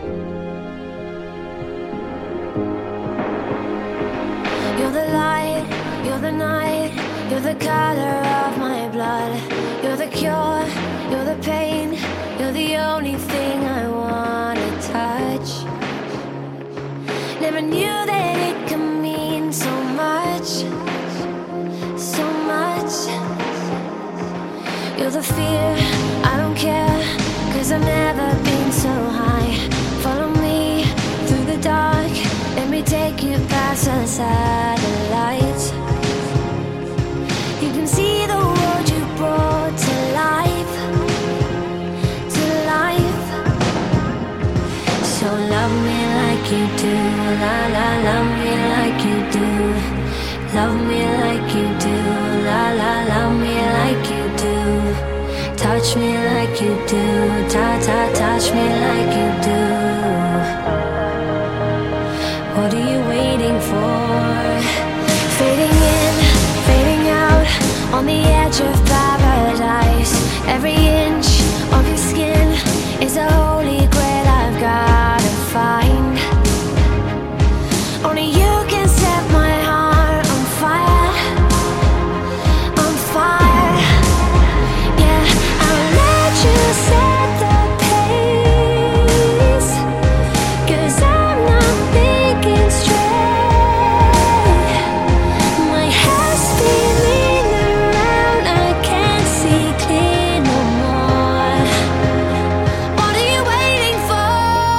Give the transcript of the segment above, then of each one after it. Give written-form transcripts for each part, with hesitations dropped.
You're the light, you're the night, you're the color of my blood. You're the cure, you're the pain, you're the only thing I wanna touch. Never knew that it could mean so much, so much. You're the fear, I don't care, 'cause I've never been so high. Follow me through the dark, let me take you past the satellites. You can see the world you brought to life, to life. So love me like you do, la la, love me like you do. Love me like you do, la la, love me like you do. Touch me like you do, ta ta, touch me like you do. What are you waiting for? Fading in, fading out, on the edge of paradise. Every inch of your skin is a holy grail I've gotta find. Only you can set my heart on fire, on fire. Yeah, I'll let you set the pace, 'cause I'm not thinking straight. My head's spinning around, I can't see clear no more. What are you waiting for?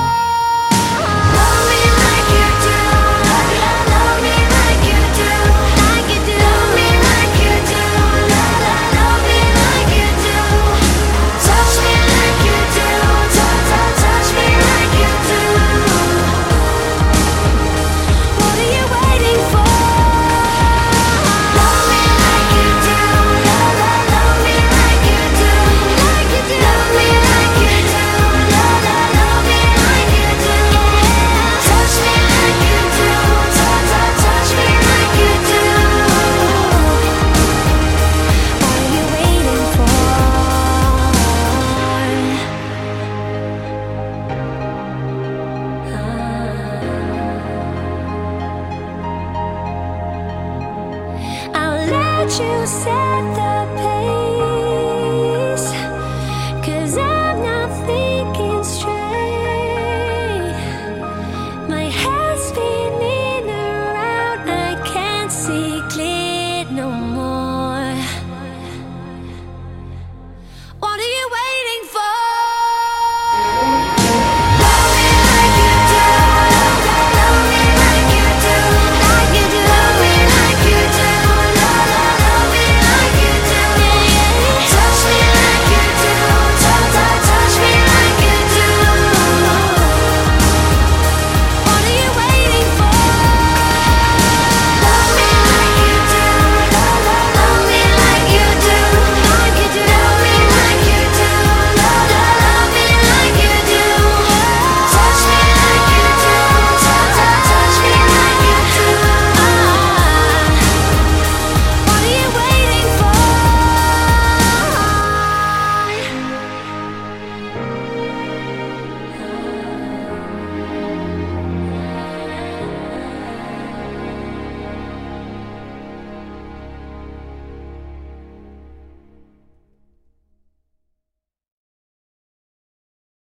Love me like you do, love me like you do, like you do. Love me like you do, love me like you do. Touch me like you do, touch me like you do. What are you waiting for? Love me like you do, love me like you do, like you do. Love me like you do, love me like you do. Touch me like you do, touch me like you do. What are you waiting for? I'll let you set the pace.